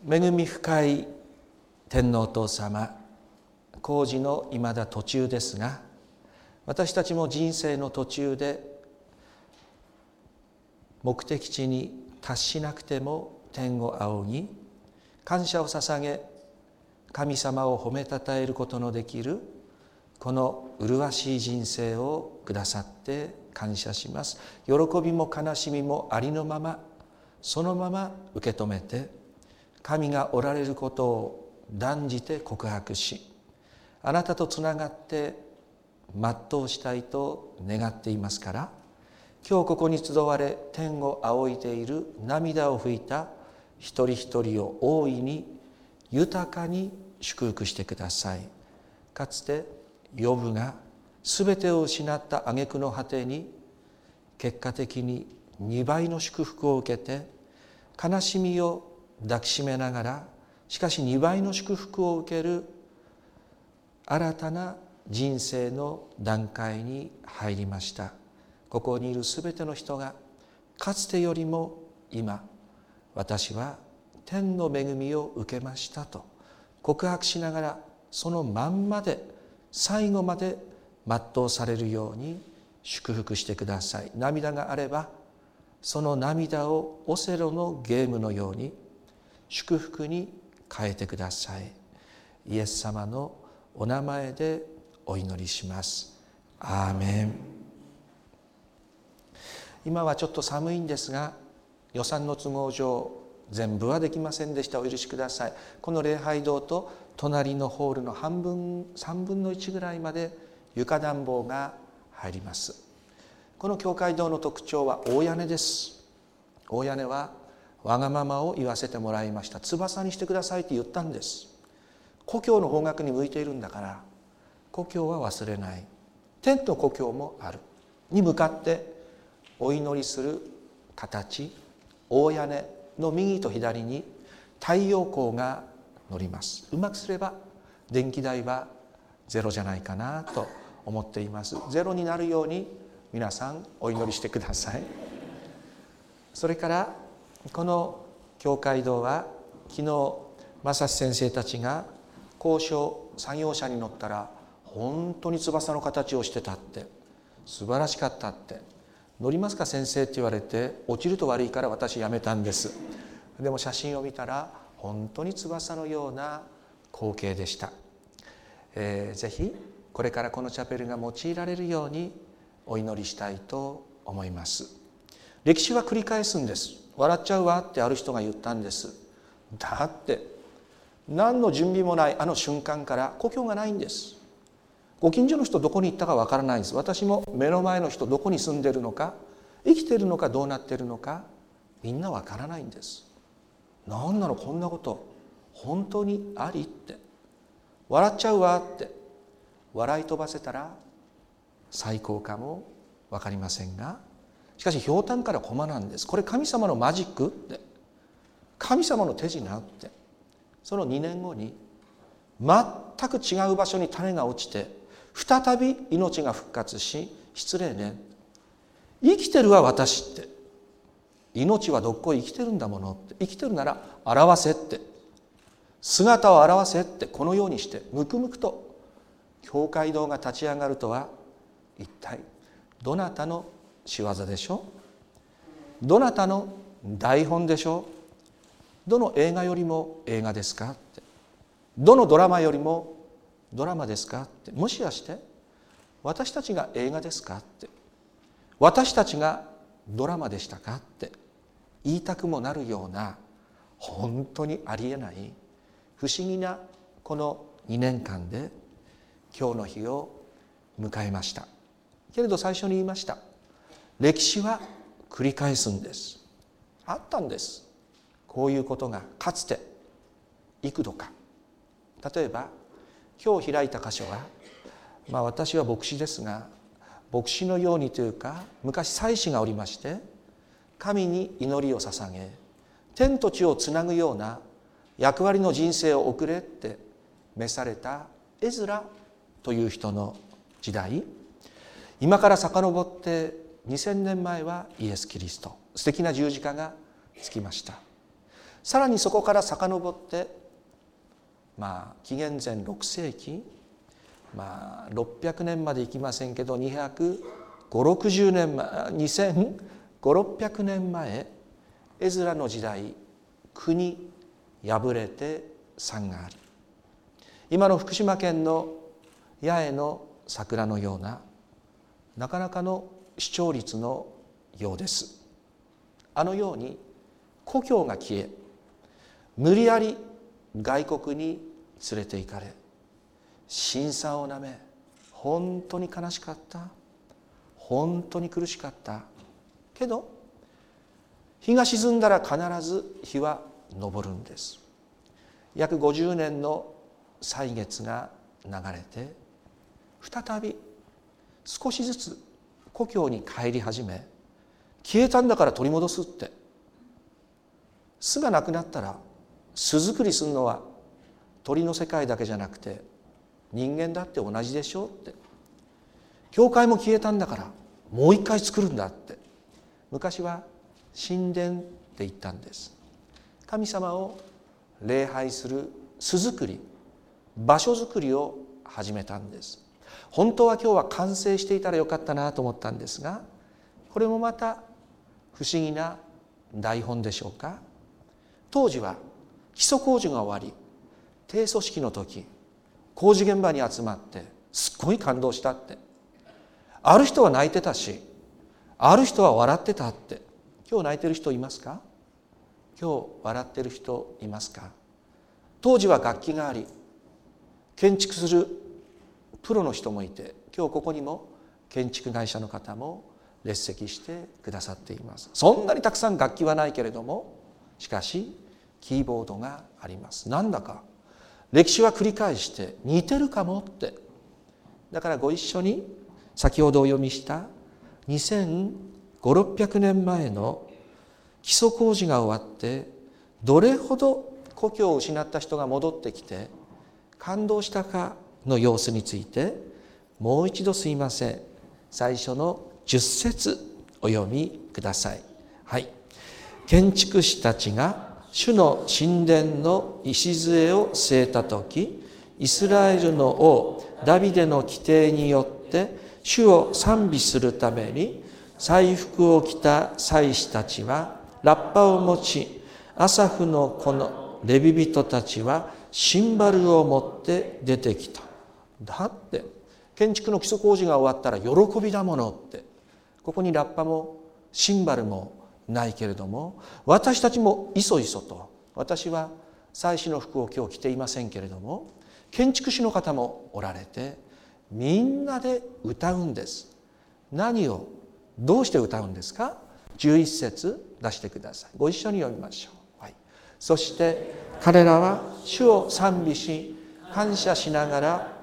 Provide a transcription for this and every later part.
恵み深い天皇お父様、工事のいまだ途中ですが、私たちも人生の途中で目的地に達しなくても天を仰ぎ、感謝を捧げ、神様を褒めたたえることのできるこの麗しい人生をくださって感謝します。喜びも悲しみもありのまま、そのまま受け止めて、神がおられることを断じて告白し、あなたとつながって全うしたいと願っていますから、今日ここに集われ天を仰いでいる涙を拭いた一人一人を大いに豊かに祝福してください。かつてヨブがすべてを失った挙句の果てに、結果的に2倍の祝福を受けて、悲しみを抱きしめながら、しかし2倍の祝福を受ける新たな人生の段階に入りました。ここにいるすべての人が、かつてよりも今、私は天の恵みを受けましたと告白しながら、そのまんまで最後まで全うされるように祝福してください。涙があれば、その涙をオセロのゲームのように祝福に変えてください。イエス様のお名前でお祈りします。アーメン。今はちょっと寒いんですが、予算の都合上全部はできませんでした。お許しください。この礼拝堂と隣のホールの3分の1ぐらいまで床暖房が入ります。この教会堂の特徴は大屋根です。大屋根はわがままを言わせてもらいました。翼にしてくださいって言ったんです。故郷の方角に向いているんだから、故郷は忘れない。天と故郷もあるに向かってお祈りする形、大屋根の右と左に太陽光が乗ります。うまくすれば電気代はゼロじゃないかなと思っています。ゼロになるように皆さんお祈りしてください。それからこの教会堂は、昨日正志先生たちが高所作業車に乗ったら本当に翼の形をしてたって、素晴らしかったって、乗りますか先生って言われて、落ちると悪いから私やめたんです。でも写真を見たら本当に翼のような光景でした。ぜひこれからこのチャペルが用いられるようにお祈りしたいと思います。歴史は繰り返すんです。笑っちゃうわってある人が言ったんです。だって何の準備もないあの瞬間から故郷がないんです。ご近所の人どこに行ったかわからないんです。私も目の前の人どこに住んでるのか、生きてるのかどうなってるのか、みんなわからないんです。なんなのこんなこと本当にありって、笑っちゃうわって笑い飛ばせたら最高かもわかりませんが、しかしひょうたんから駒なんです。これ神様のマジックって、神様の手品って。その2年後に全く違う場所に種が落ちて、再び命が復活し、失礼ね、生きてるは私って、命はどっこい生きてるんだものって、生きてるなら表せって、姿を現せって、このようにしてむくむくと教会堂が立ち上がるとは、一体どなたの仕業でしょう。どなたの台本でしょう。どの映画よりも映画ですかって、どのドラマよりもドラマですかって、もしやして私たちが映画ですかって、私たちがドラマでしたかって言いたくもなるような、本当にありえない不思議なこの2年間で今日の日を迎えました。けれど最初に言いました、歴史は繰り返すんです。あったんです、こういうことがかつて幾度か。例えば今日開いた箇所は、私は牧師ですが、牧師のようにというか、昔祭司がおりまして、神に祈りを捧げ、天と地をつなぐような役割の人生を送れって召されたエズラという人の時代、今から遡って2000年前はイエス・キリスト、素敵な十字架がつきました。 さらにそこから遡って紀元前6世紀600年までいきませんけど25060年前2500年前エズラの時代、国破れて山があり、今の福島県の八重の桜のようななかなかの視聴率のようです。あのように故郷が消え、無理やり外国に連れて行かれ、辛酸をなめ、本当に悲しかった、本当に苦しかったけど、日が沈んだら必ず日は昇るんです。約50年の歳月が流れて、再び少しずつ故郷に帰り始め、消えたんだから取り戻すって、巣がなくなったら巣作りするのは鳥の世界だけじゃなくて人間だって同じでしょって、教会も消えたんだからもう一回作るんだって、昔は神殿って言ったんです。神様を礼拝する巣作り、場所作りを始めたんです。本当は今日は完成していたらよかったなと思ったんですが、これもまた不思議な台本でしょうか。当時は基礎工事が終わり、低組織の時、工事現場に集まってすっごい感動したって、ある人は泣いてたし、ある人は笑ってたって。今日泣いてる人いますか？今日笑ってる人いますか？当時は楽器があり、建築するプロの人もいて、今日ここにも建築会社の方も列席してくださっています。そんなにたくさん楽器はないけれども、しかしキーボードがあります。なんだか歴史は繰り返して似てるかもって。だからご一緒に先ほどお読みした2500、600年前の基礎工事が終わって、どれほど故郷を失った人が戻ってきて感動したかの様子について、もう一度すいません、最初の10節お読みください。はい。建築士たちが主の神殿の礎を据えたとき、イスラエルの王ダビデの規定によって主を賛美するために、祭服を着た祭司たちはラッパを持ち、アサフの子のレビ人たちはシンバルを持って出てきた。だって建築の基礎工事が終わったら喜びだものって、ここにラッパもシンバルもないけれども、私たちもいそいそと、私は祭司の服を今日着ていませんけれども、建築士の方もおられて、みんなで歌うんです。何をどうして歌うんですか？11節出してください。ご一緒に読みましょう。はい。そして彼らは主を賛美し感謝しながら、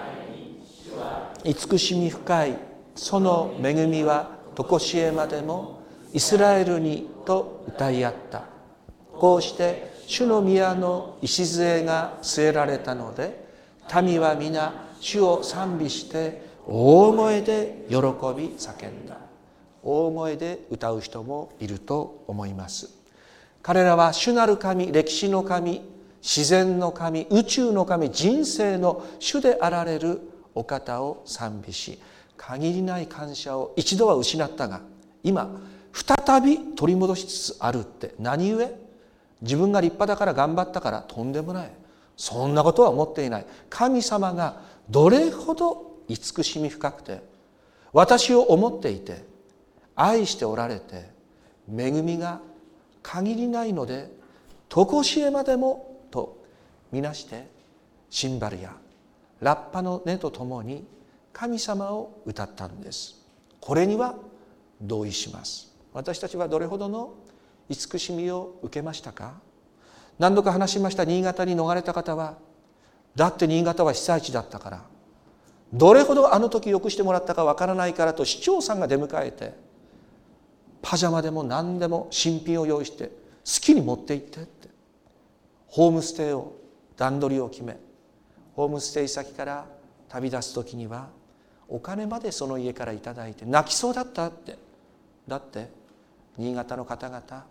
慈しみ深いその恵みは常しえまでもイスラエルにと歌い合った。こうして主の宮の礎が据えられたので、民は皆主を賛美して大声で喜び叫んだ。大声で歌う人もいると思います。彼らは主なる神、歴史の神、自然の神、宇宙の神、人生の主であられるお方を賛美し、限りない感謝を一度は失ったが、今再び取り戻しつつあるって。何故？自分が立派だから頑張ったから？とんでもない。そんなことは思っていない。神様がどれほど慈しみ深くて、私を思っていて愛しておられて、恵みが限りないので常しえまでもとみなして、シンバルやラッパの音とともに神様を歌ったんです。これには同意します。私たちはどれほどの慈しみを受けましたか？何度か話しました。新潟に逃れた方は、だって新潟は被災地だったから、どれほどあの時よくしてもらったかわからないからと市長さんが出迎えて、パジャマでも何でも新品を用意して好きに持って行ってって、ホームステイを段取りを決め、ホームステイ先から旅立つ時にはお金までその家からいただいて泣きそうだったって。だって新潟の方々、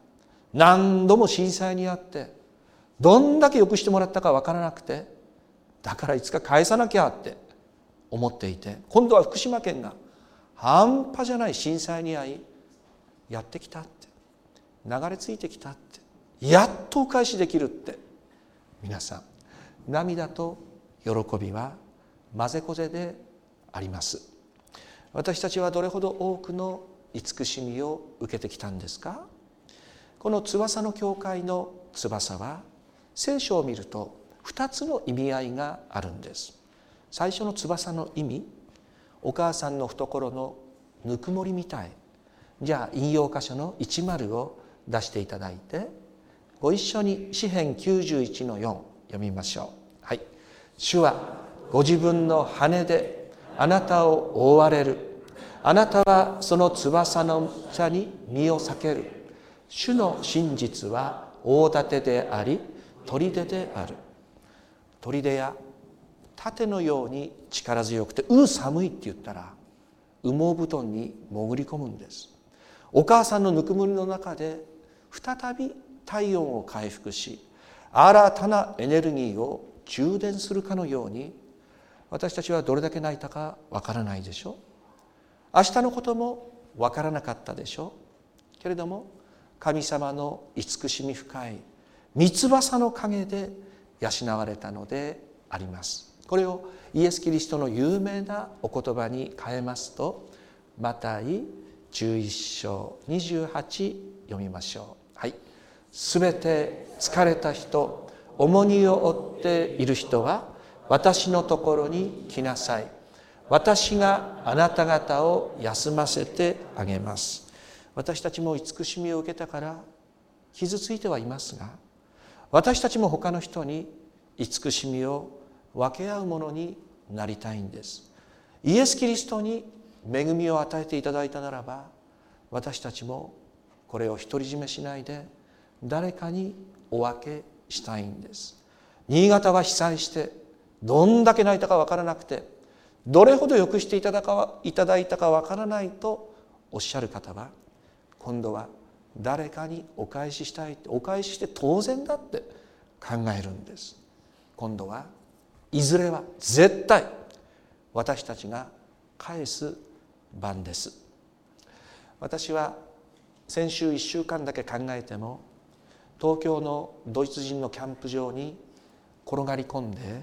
何度も震災にあってどんだけ良くしてもらったか分からなくて、だからいつか返さなきゃって思っていて、今度は福島県が半端じゃない震災に遭いやってきたって、流れ着いてきたって、やっとお返しできるって、皆さん涙と喜びはまぜこぜであります。私たちはどれほど多くの慈しみを受けてきたんですか。この翼の教会の翼は聖書を見ると2つの意味合いがあるんです。最初の翼の意味、お母さんの懐のぬくもりみたい。じゃあ引用箇所の10を出していただいて、ご一緒に詩編91の4読みましょう。はい。主はご自分の羽であなたを覆われる。あなたはその翼の下に身を避ける。主の真実は大盾であり砦である。砦や盾のように力強くて寒いって言ったら羽毛布団に潜り込むんです。お母さんのぬくもりの中で再び体温を回復し、新たなエネルギーを充電するかのように、私たちはどれだけ泣いたかわからないでしょう。明日のこともわからなかったでしょう。けれども神様の慈しみ深い御翼の陰で養われたのであります。これをイエス・キリストの有名なお言葉に変えますと、マタイ11章28読みましょう。はい。すべて疲れた人、重荷を負っている人は私のところに来なさい。私があなた方を休ませてあげます。私たちも慈しみを受けたから傷ついてはいますが、私たちも他の人に慈しみを分け合うものになりたいんです。イエス・キリストに恵みを与えていただいたならば、私たちもこれを独り占めしないで誰かにお分けしたいんです。新潟は被災してどんだけ泣いたか分からなくて、どれほどよくしていただいたか分からないとおっしゃる方は、今度は誰かにお返ししたいって、お返しして当然だって考えるんです。今度はいずれは絶対私たちが返す番です。私は先週1週間だけ考えても、東京のドイツ人のキャンプ場に転がり込んで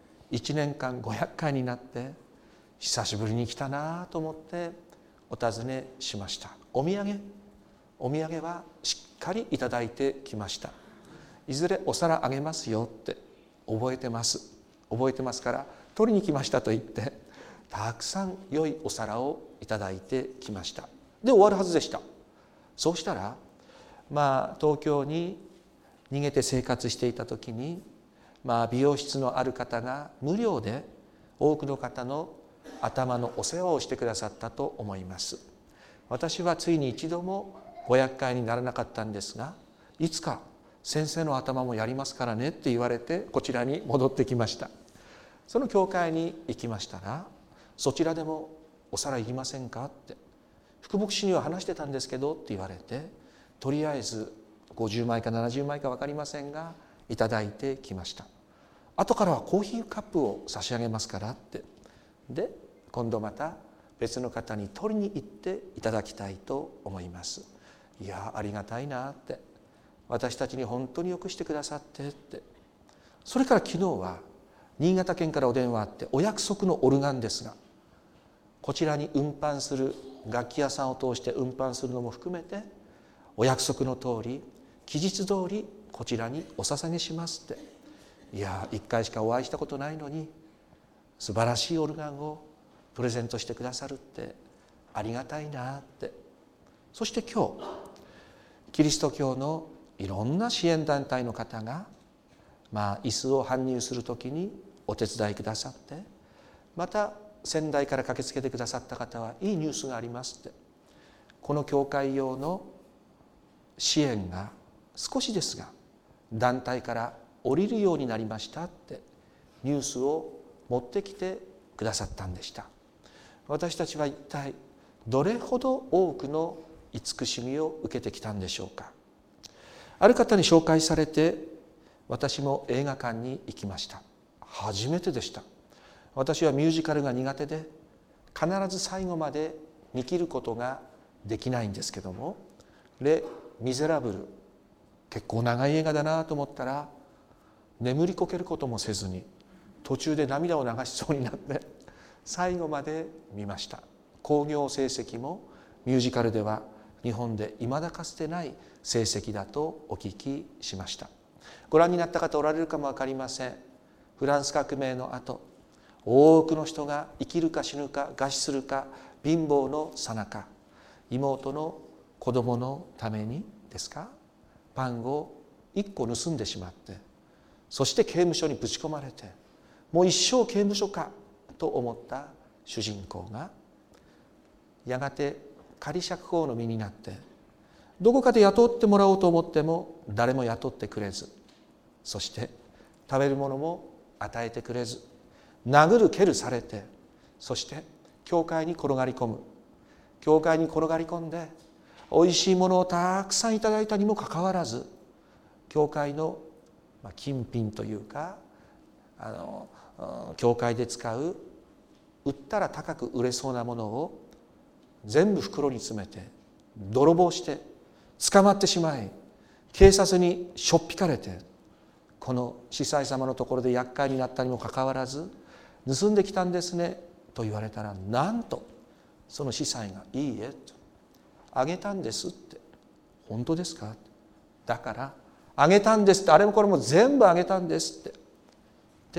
1年間500回になって、久しぶりに来たなと思ってお尋ねしました。お土産はしっかりいただいてきました。いずれお皿あげますよって覚えてますから取りに来ましたと言って、たくさん良いお皿をいただいてきました。で終わるはずでした。そうしたら東京に逃げて生活していた時に、美容室のある方が無料で多くの方の頭のお世話をしてくださったと思います。私はついに一度も500回にならなかったんですが、いつか先生の頭もやりますからねって言われて、こちらに戻ってきました。その教会に行きましたら、そちらでもお皿いりませんかって、副牧師には話してたんですけどって言われて、とりあえず50枚か70枚か分かりませんがいただいてきました。後からはコーヒーカップを差し上げますからって、で今度また別の方に取りに行っていただきたいと思います。いやありがたいなって、私たちに本当によくしてくださってって。それから昨日は新潟県からお電話あって、お約束のオルガンですが、こちらに運搬する楽器屋さんを通して運搬するのも含めて、お約束の通り期日通りこちらにお捧げしますって。いや1回しかお会いしたことないのに素晴らしいオルガンをプレゼントしてくださるってありがたいなって。そして今日キリスト教のいろんな支援団体の方が椅子を搬入するときにお手伝いくださって、また仙台から駆けつけてくださった方はいいニュースがありますって、この教会用の支援が少しですが団体から降りるようになりましたってニュースを持ってきてくださったんでした。私たちは一体どれほど多くの慈しみを受けてきたんでしょうか。 ある方に紹介されて、私も映画館に行きました。初めてでした。私はミュージカルが苦手で、必ず最後まで見切ることができないんですけども、レ・ミゼラブル、結構長い映画だなと思ったら、眠りこけることもせずに途中で涙を流しそうになって最後まで見ました。興行成績もミュージカルでは日本で未だかつてない成績だとお聞きしました。ご覧になった方おられるかも分かりません。フランス革命の後、多くの人が生きるか死ぬか餓死するか貧乏のさなか、妹の子供のためにですか、パンを1個盗んでしまって、そして刑務所にぶち込まれて、もう一生刑務所かと思った主人公が、やがて仮釈放の身になって、どこかで雇ってもらおうと思っても誰も雇ってくれず、そして食べるものも与えてくれず、殴る蹴るされて、そして教会に転がり込む。教会に転がり込んで、おいしいものをたくさんいただいたにもかかわらず、教会の金品というか、教会で使う売ったら高く売れそうなものを全部袋に詰めて泥棒して捕まってしまい、警察にしょっぴかれて、この司祭様のところで厄介になったにもかかわらず、盗んできたんですねと言われたら、なんとその司祭がいいえと、あげたんですって。本当ですか？だからあげたんですって、あれもこれも全部あげたんですって。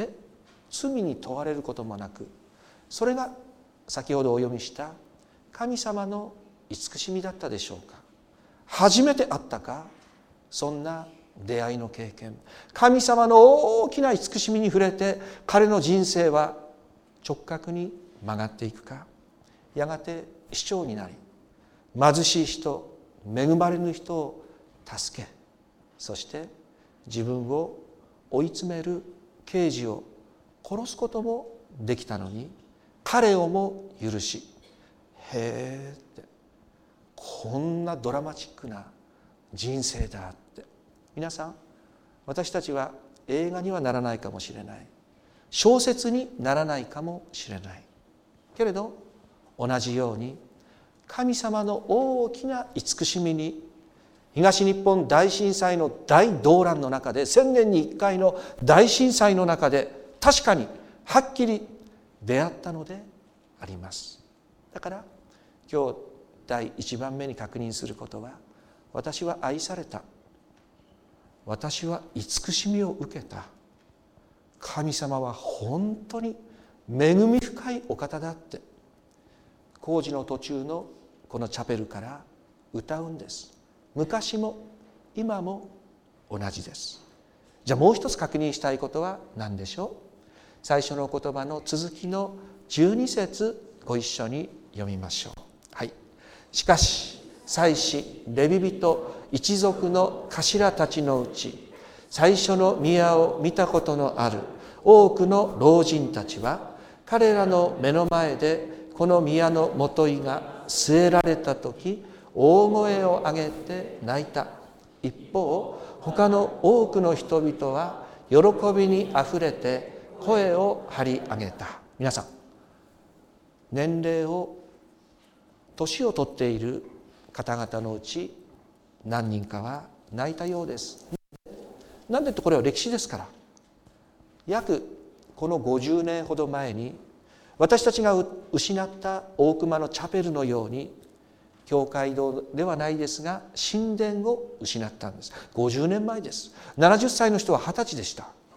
で、罪に問われることもなく、それが先ほどお読みした神様の慈しみだったでしょうか。初めて会ったか、そんな出会いの経験、神様の大きな慈しみに触れて、彼の人生は直角に曲がっていくか、やがて市長になり、貧しい人、恵まれぬ人を助け、そして自分を追い詰める刑事を殺すこともできたのに、彼をも許し、へえって、こんなドラマチックな人生だって。皆さん、私たちは映画にはならないかもしれない、小説にならないかもしれない、けれど同じように神様の大きな慈しみに、東日本大震災の大動乱の中で、1000年に1回の大震災の中で確かにはっきり出会ったのであります。だから今日第1番目に確認することは、私は愛された、私は慈しみを受けた、神様は本当に恵み深いお方だって、工事の途中のこのチャペルから歌うんです。昔も今も同じです。じゃあもう一つ確認したいことは何でしょう。最初の言葉の続きの12節ご一緒に読みましょう。はい。しかし祭司レビ人一族の頭たちのうち、最初の宮を見たことのある多くの老人たちは、彼らの目の前でこの宮の元井が据えられたとき、大声を上げて泣いた。一方、他の多くの人々は喜びにあふれて声を張り上げた。皆さん、年齢を年を取っている方々のうち何人かは泣いたようです。なんでって、これは歴史ですから。約この50年ほど前に、私たちが失った大隈のチャペルのように、教会堂ではないですが神殿を失ったんです。50年前です。70歳の人は20歳でした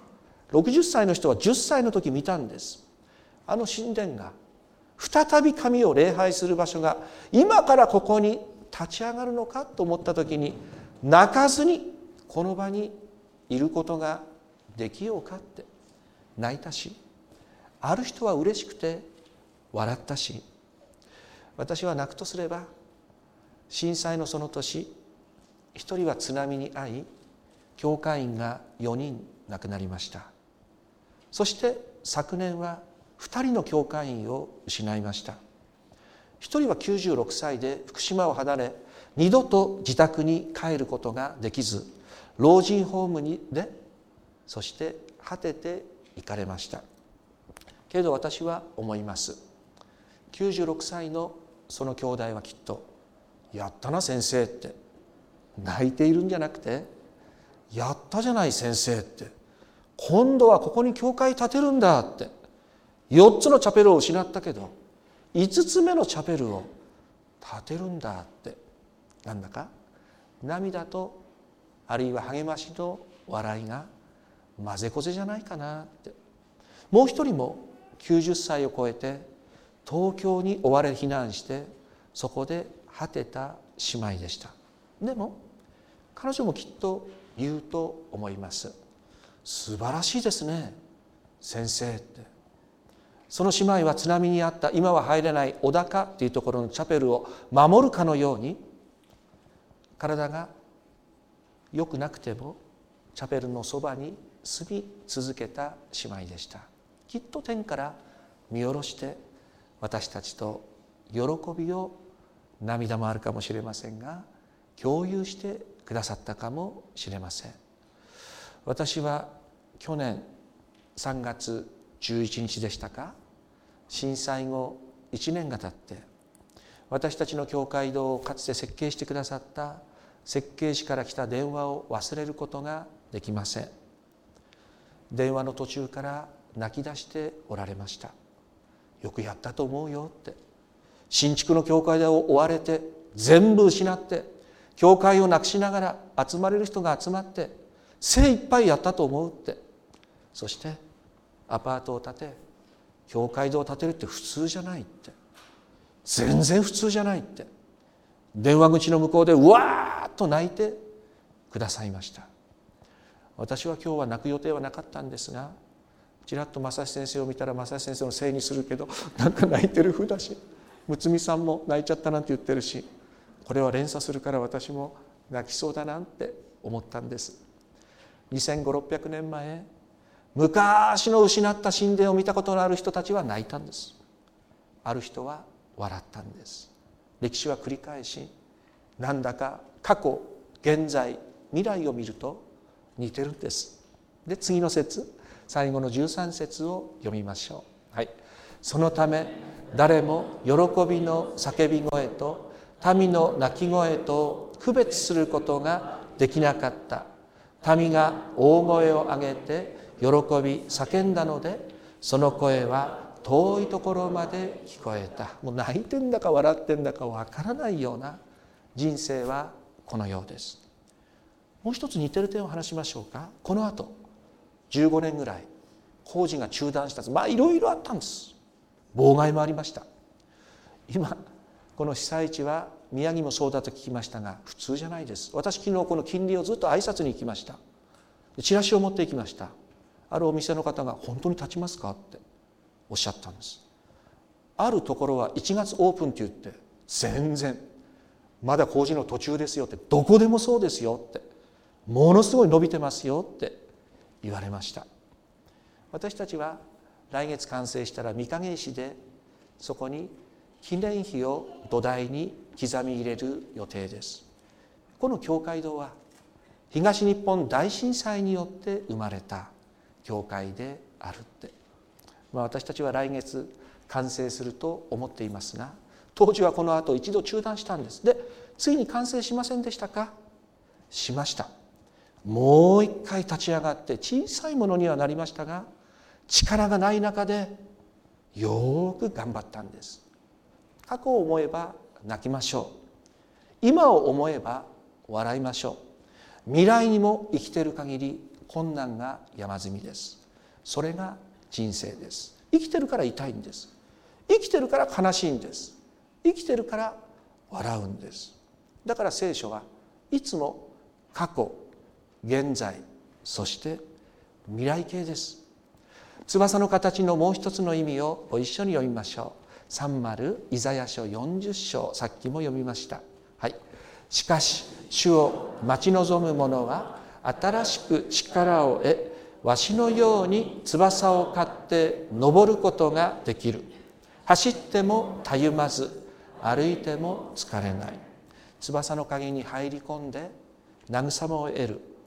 。60歳の人は10歳の時見たんです。あの神殿が、再び神を礼拝する場所が今からここに立ち上がるのかと思った時に、泣かずにこの場にいることができようかって泣いたし、ある人は嬉しくて笑ったし、私は泣くとすれば、震災のその年、一人は津波に遭い、教会員が4人亡くなりました。そして昨年は2人の教会員を失いました。一人は96歳で福島を離れ、二度と自宅に帰ることができず、 老人ホームでそして果てて行かれました。けれど私は思います。96歳のその兄弟はきっとやったな先生って泣いているんじゃなくて、やったじゃない先生って、今度はここに教会建てるんだって、4つのチャペルを失ったけど5つ目のチャペルを建てるんだって、なんだか涙とあるいは励ましの笑いがまぜこぜじゃないかなって。もう一人も90歳を超えて東京に追われ避難して、そこで果てた姉妹でした。でも彼女もきっと言うと思います。素晴らしいですね先生って。その姉妹は津波にあった今は入れない小高というところのチャペルを守るかのように、体が良くなくてもチャペルのそばに住み続けた姉妹でした。きっと天から見下ろして私たちと喜びを、涙もあるかもしれませんが共有してくださったかもしれません。私は去年3月11日でしたか、震災後1年が経って私たちの教会堂をかつて設計してくださった設計士から来た電話を忘れることができません。電話の途中から泣き出しておられました。よくやったと思うよって、新築の教会堂を追われて全部失って教会をなくしながら集まれる人が集まって精一杯やったと思うって、そしてアパートを建て教会堂を建てるって普通じゃないって、全然普通じゃないって、電話口の向こうでうわーっと泣いてくださいました。私は今日は泣く予定はなかったんですが、ちらっと正志先生を見たら、正志先生のせいにするけどなんか泣いてる風だし、睦美さんも泣いちゃったなんて言ってるし、これは連鎖するから私も泣きそうだなんて思ったんです。2500、600年前、昔の失った神殿を見たことのある人たちは泣いたんです。ある人は笑ったんです。歴史は繰り返し、なんだか過去、現在、未来を見ると似てるんです。で、次の節、最後の13節を読みましょう。はい。そのため誰も喜びの叫び声と民の泣き声と区別することができなかった。民が大声を上げて喜び叫んだので、その声は遠いところまで聞こえた。もう泣いてんだか笑ってんだかわからないような人生はこのようです。もう一つ似てる点を話しましょうか。この後15年ぐらい工事が中断したんです。いろいろあったんです。妨害もありました。今この被災地は宮城もそうだと聞きましたが、普通じゃないです。私昨日この近隣をずっと挨拶に行きました。チラシを持って行きました。あるお店の方が本当に立ちますかっておっしゃったんです。あるところは1月オープンって言って、全然まだ工事の途中ですよって、どこでもそうですよって、ものすごい伸びてますよって言われました。私たちは来月完成したら御影石でそこに記念碑を土台に刻み入れる予定です。この教会堂は東日本大震災によって生まれた教会であるって、私たちは来月完成すると思っていますが、当時はこの後一度中断したんです。で、ついに完成しませんでしたか？しました。もう一回立ち上がって小さいものにはなりましたが、力がない中でよく頑張ったんです。過去を思えば泣きましょう。今を思えば笑いましょう。未来にも生きている限り困難が山積みです。それが人生です。生きてるから痛いんです。生きてるから悲しいんです。生きてるから笑うんです。だから聖書はいつも過去、現在、そして未来形です。翼の形のもう一つの意味をご一緒に読みましょう。30イザヤ書40章、さっきも読みました。はい。しかし主を待ち望む者は新しく力を得、わしのように翼を刈って登ることができる。走ってもたゆまず、歩いても疲れない。翼の陰に入り込んで慰めを得る。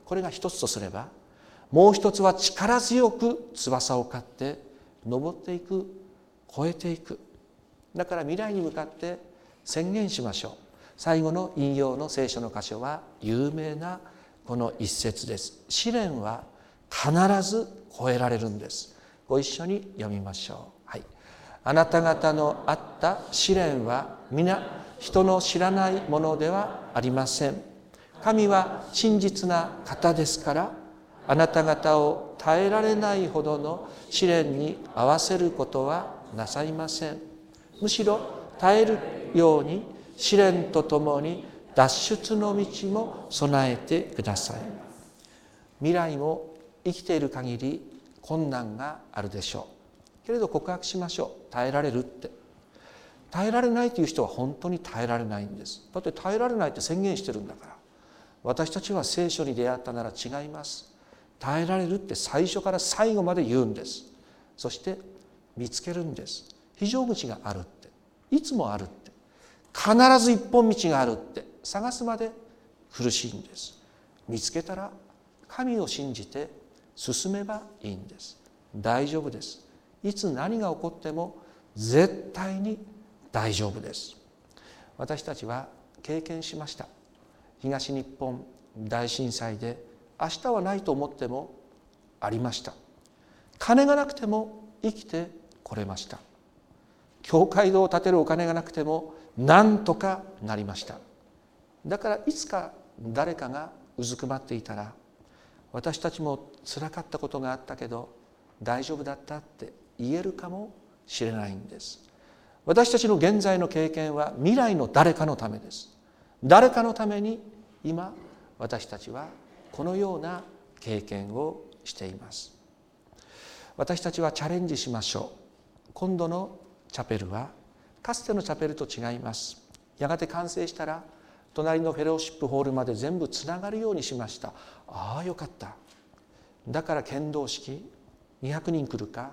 これが一つとすれば、もう一つは力強く翼を刈って登っていく、越えていく。だから未来に向かって宣言しましょう。最後の引用の聖書の箇所は有名なこの一節です。試練は必ず越えられるんです。ご一緒に読みましょう。はい。あなた方のあった試練は皆人の知らないものではありません。神は真実な方ですから、あなた方を耐えられないほどの試練に合わせることはなさいません。むしろ耐えるように試練とともに脱出の道も備えてください。未来も生きている限り困難があるでしょう。けれど告白しましょう。耐えられるって。耐えられないという人は本当に耐えられないんです。だって耐えられないって宣言してるんだから。私たちは聖書に出会ったなら違います。耐えられるって最初から最後まで言うんです。そして見つけるんです。非常口があるって、いつもあるって、必ず一本道があるって探すまで苦しいんです。見つけたら神を信じて進めばいいんです。大丈夫です。いつ何が起こっても絶対に大丈夫です。私たちは経験しました。東日本大震災で明日はないと思ってもありました。金がなくても生きてこれました。教会堂を建てるお金がなくてもなんとかなりました。だからいつか誰かがうずくまっていたら、私たちも辛かったことがあったけど大丈夫だったって言えるかもしれないんです。私たちの現在の経験は未来の誰かのためです。誰かのために今私たちはこのような経験をしています。私たちはチャレンジしましょう。今度のチャペルはかつてのチャペルと違います。やがて完成したら隣のフェローシップホールまで全部つながるようにしました。ああよかった。だから献堂式200人来るか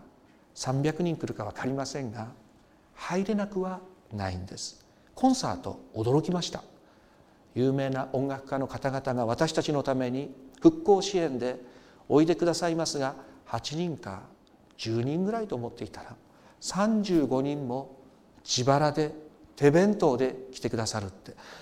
300人来るか分かりませんが入れなくはないんです。コンサート驚きました。有名な音楽家の方々が私たちのために復興支援でおいでくださいますが、8人か10人ぐらいと思っていたら35人も自腹で手弁当で来てくださるって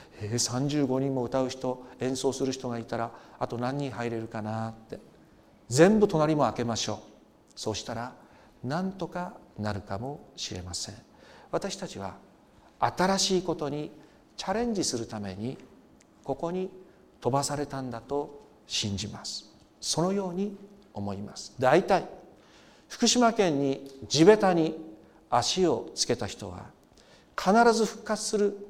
、35人も歌う人演奏する人がいたらあと何人入れるかなって、全部隣も開けましょう。そうしたらなんとかなるかもしれません。私たちは新しいことにチャレンジするためにここに飛ばされたんだと信じます。そのように思います。大体福島県に地べたに足をつけた人は必ず復活する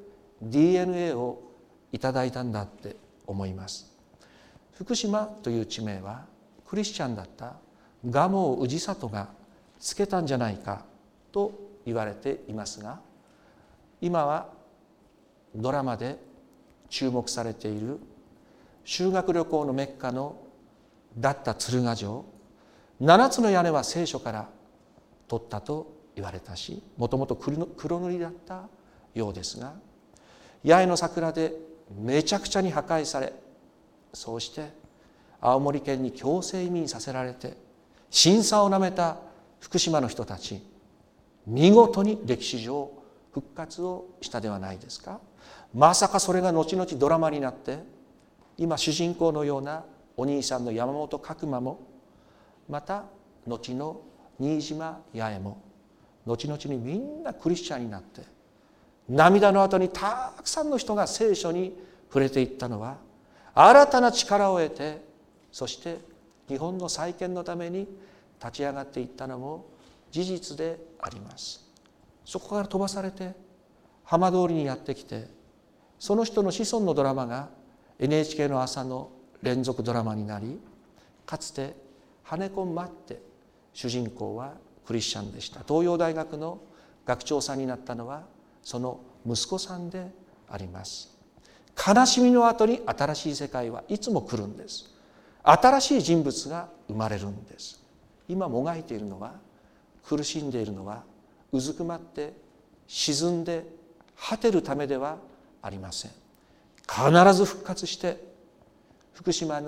DNA をいただいたんだって思います。福島という地名はクリスチャンだった蒲生氏郷がつけたんじゃないかと言われていますが、今はドラマで注目されている修学旅行のメッカだった鶴ヶ城、7つの屋根は聖書から取ったと言われたし、もともと黒塗りだったようですが、八重の桜でめちゃくちゃに破壊され、そうして青森県に強制移民させられて辛さをなめた福島の人たち、見事に歴史上復活をしたではないですか。まさかそれが後々ドラマになって今主人公のようなお兄さんの山本角馬も、また後の新島八重も後々にみんなクリスチャンになって、涙の後にたくさんの人が聖書に触れていったのは新たな力を得て、そして日本の再建のために立ち上がっていったのも事実であります。そこから飛ばされて浜通りにやってきて、その人の子孫のドラマが NHK の朝の連続ドラマになり、かつて羽根まって主人公はクリスチャンでした。東洋大学の学長さんになったのはその息子さんであります。悲しみの後に新しい世界はいつも来るんです。新しい人物が生まれるんです。今もがいているのは、苦しんでいるのは、うずくまって沈んで果てるためではありません。必ず復活して福島の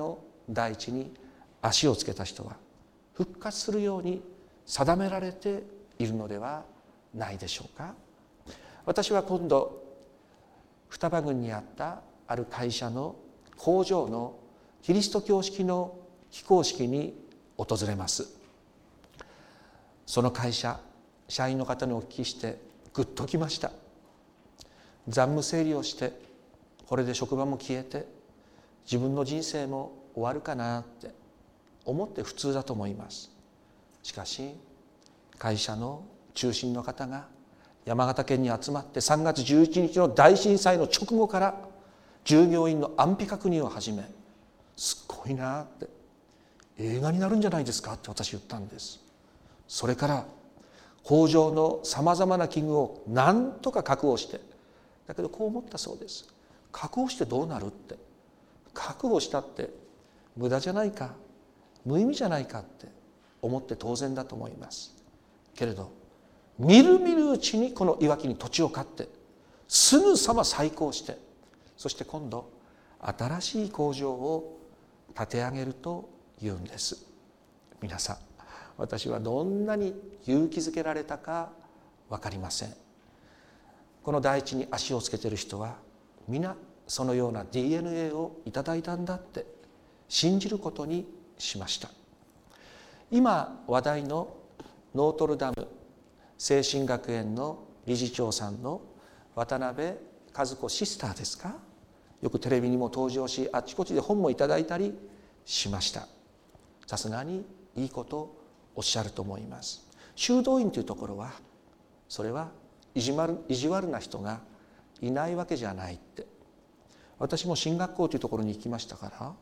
大地に足をつけた人は復活するように定められているのではないでしょうか。私は今度双葉郡にあったある会社の工場のキリスト教式の起工式に訪れます。その会社、社員の方にお聞きしてグッときました。残務整理をしてこれで職場も消えて自分の人生も終わるかなって思って普通だと思います。しかし会社の中心の方が山形県に集まって3月11日の大震災の直後から従業員の安否確認を始め、すごいなって、映画になるんじゃないですかって私言ったんです。それから工場のさまざまな器具を何とか確保して、だけどこう思ったそうです。確保してどうなるって、確保したって無駄じゃないか、無意味じゃないかって思って当然だと思います。けれどみるみるうちにこのいわきに土地を買ってすぐさま再興して、そして今度新しい工場を建て上げるというんです。皆さん、私はどんなに勇気づけられたか分かりません。この大地に足をつけている人は皆そのような DNA をいただいたんだって信じることにしました。今話題のノートルダム聖心学園の理事長さんの渡辺和子シスターですか、よくテレビにも登場し、あちこちで本もいただいたりしました。さすがにいいことをおっしゃると思います。修道院というところは、それは意地悪な人がいないわけじゃないって。私も進学校というところに行きましたから、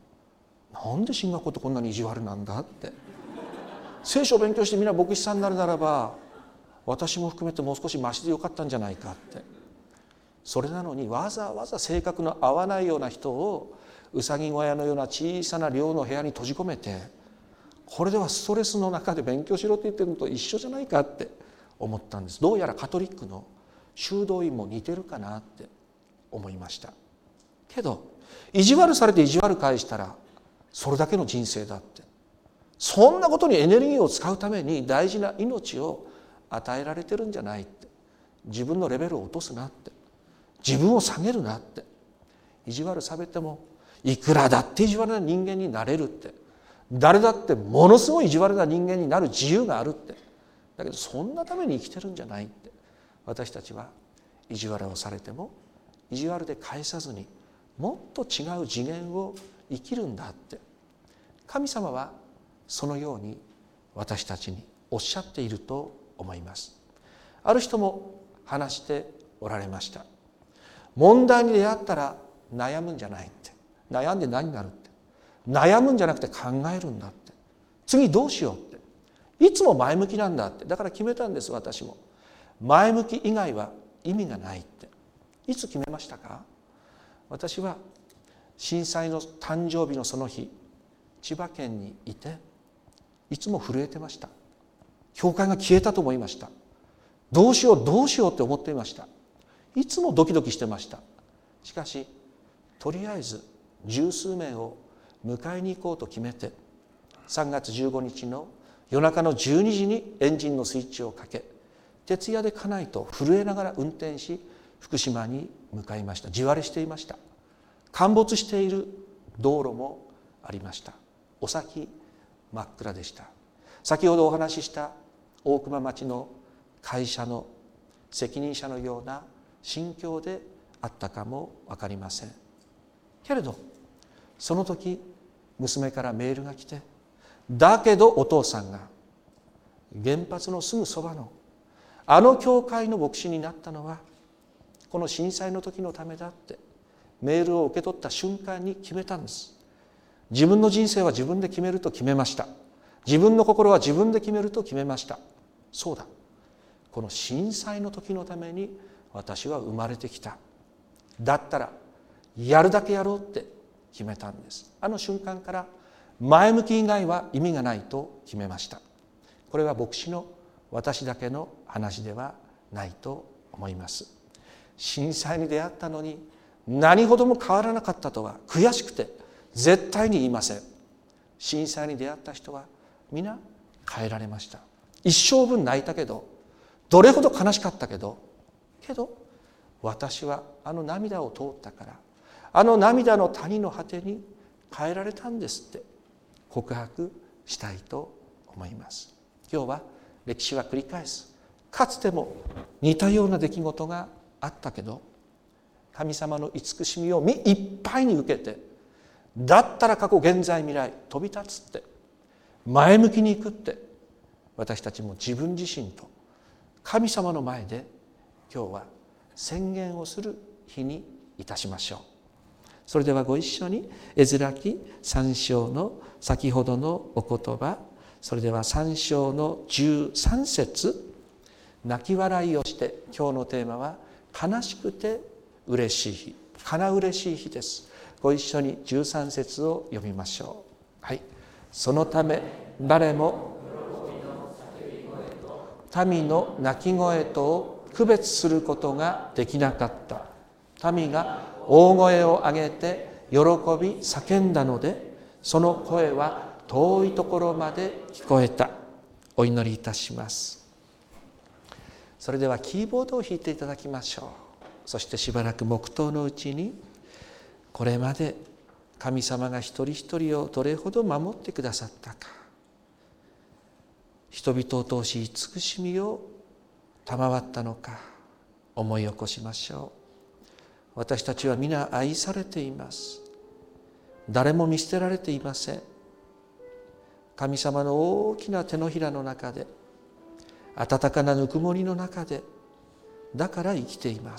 なんで進学校ってこんなに意地悪なんだって、聖書を勉強してみんな牧師さんになるならば私も含めてもう少しマシでよかったんじゃないかって。それなのにわざわざ性格の合わないような人をうさぎ小屋のような小さな寮の部屋に閉じ込めて、これではストレスの中で勉強しろって言ってるのと一緒じゃないかって思ったんです。どうやらカトリックの修道院も似てるかなって思いました。けど意地悪されて意地悪返したらそれだけの人生だって、そんなことにエネルギーを使うために大事な命を与えられてるんじゃないって、自分のレベルを落とすなって、自分を下げるなって、意地悪されてもいくらだって意地悪な人間になれるって、誰だってものすごい意地悪な人間になる自由があるって、だけどそんなために生きてるんじゃないって、私たちは意地悪をされても意地悪で返さずにもっと違う次元を生きるんだって、神様はそのように私たちにおっしゃっていると思います。ある人も話しておられました。問題に出会ったら悩むんじゃないって、悩んで何になるって、悩むんじゃなくて考えるんだって、次どうしようって、いつも前向きなんだって。だから決めたんです。私も前向き以外は意味がないって。いつ決めましたか？私は震災の誕生日のその日、千葉県にいていつも震えてました。教会が消えたと思いました。どうしようどうしようって思っていました。いつもドキドキしてました。しかしとりあえず十数名を迎えに行こうと決めて、3月15日の夜中の12時にエンジンのスイッチをかけ、徹夜で家内と震えながら運転し福島に向かいました。地割れしていました。陥没している道路もありました。お先真っ暗でした。先ほどお話しした大熊町の会社の責任者のような心境であったかも分かりません。けれどその時娘からメールが来て、だけどお父さんが原発のすぐそばのあの教会の牧師になったのはこの震災の時のためだってメールを受け取った瞬間に決めたんです。自分の人生は自分で決めると決めました。自分の心は自分で決めると決めました。そうだ、この震災の時のために私は生まれてきた。だったらやるだけやろうって決めたんです。あの瞬間から前向き以外は意味がないと決めました。これは牧師の私だけの話ではないと思います。震災に出会ったのに何ほども変わらなかったとは悔しくて絶対に言いません。 震災に出会った人は皆帰られました。一生分泣いたけど、どれほど悲しかったけど私はあの涙を通ったから、あの涙の谷の果てに帰られたんですって告白したいと思います。今日は歴史は繰り返す。かつても似たような出来事があったけど、神様の慈しみをいっぱいに受けて、だったら過去現在未来飛び立つって前向きに行くって、私たちも自分自身と神様の前で今日は宣言をする日にいたしましょう。それではご一緒に絵面記3章の先ほどのお言葉、それでは3章の13節、泣き笑いをして、今日のテーマは悲しくて嬉しい日、悲嬉しい日です。ご一緒に13節を読みましょう。はい。そのため誰も民の泣き声とを区別することができなかった。民が大声を上げて喜び叫んだので、その声は遠いところまで聞こえた。お祈りいたします。それではキーボードを弾いていただきましょう。そしてしばらく黙祷のうちに、これまで神様が一人一人をどれほど守ってくださったか、人々を通し慈しみを賜ったのか思い起こしましょう。私たちは皆愛されています。誰も見捨てられていません。神様の大きな手のひらの中で、温かなぬくもりの中で、だから生きています。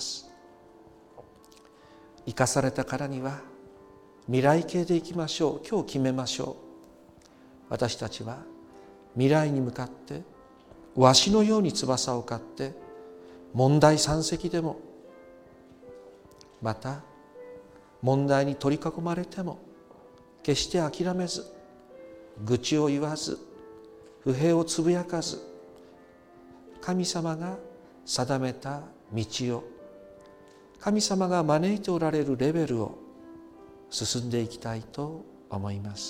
生かされたからには未来形で生きましょう。今日決めましょう。私たちは未来に向かってわしのように翼を刈って、問題山積でも、また問題に取り囲まれても決して諦めず、愚痴を言わず、不平をつぶやかず、神様が定めた道を、神様が招いておられるレベルを進んでいきたいと思います。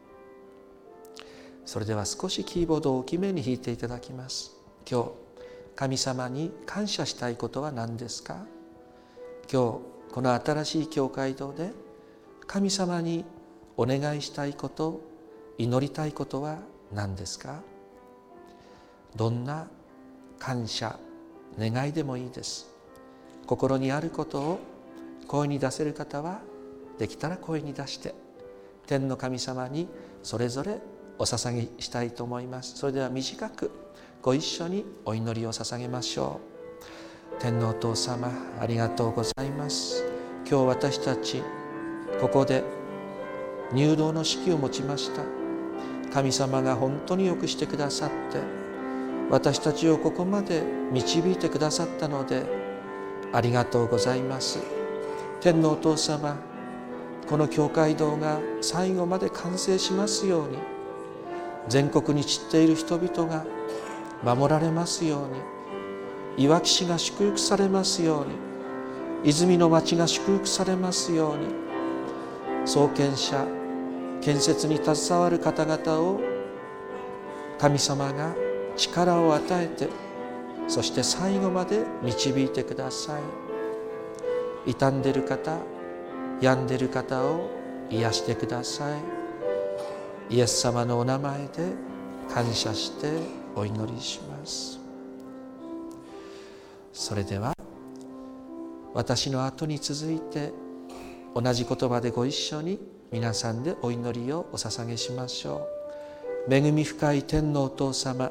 それでは少しキーボードを大きめに弾いていただきます。今日神様に感謝したいことは何ですか？今日この新しい教会堂で神様にお願いしたいこと、祈りたいことは何ですか？どんな感謝、願いでもいいです。心にあることを声に出せる方はできたら声に出して、天の神様にそれぞれお捧げしたいと思います。それでは短くご一緒にお祈りを捧げましょう。天のお父様、ありがとうございます。今日私たちここで入道の式を持ちました。神様が本当によくしてくださって、私たちをここまで導いてくださったのでありがとうございます。天のお父様、この教会堂が最後まで完成しますように、全国に散っている人々が守られますように、いわき市が祝福されますように、泉の町が祝福されますように、創建者、建設に携わる方々を神様が力を与えて、そして最後まで導いてください。傷んでいる方、病んでいる方を癒してください。イエス様のお名前で感謝してお祈りします。それでは私の後に続いて同じ言葉でご一緒に皆さんでお祈りをお捧げしましょう。恵み深い天のお父様、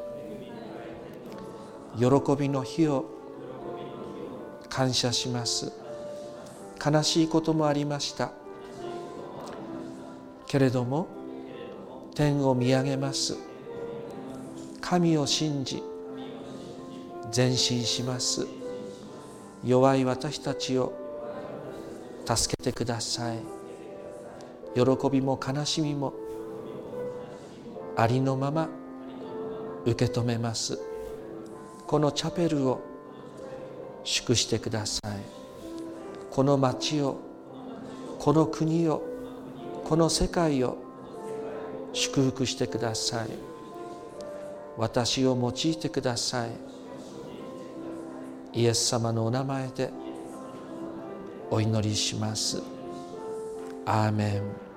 喜びの日を感謝します。悲しいこともありましたけれども、天を見上げます。神を信じ前進します。弱い私たちを助けてください。喜びも悲しみもありのまま受け止めます。このチャペルを祝してください。この町を、この国を、この世界を祝福してください。私を用いてください。イエス様のお名前でお祈りします。アーメン。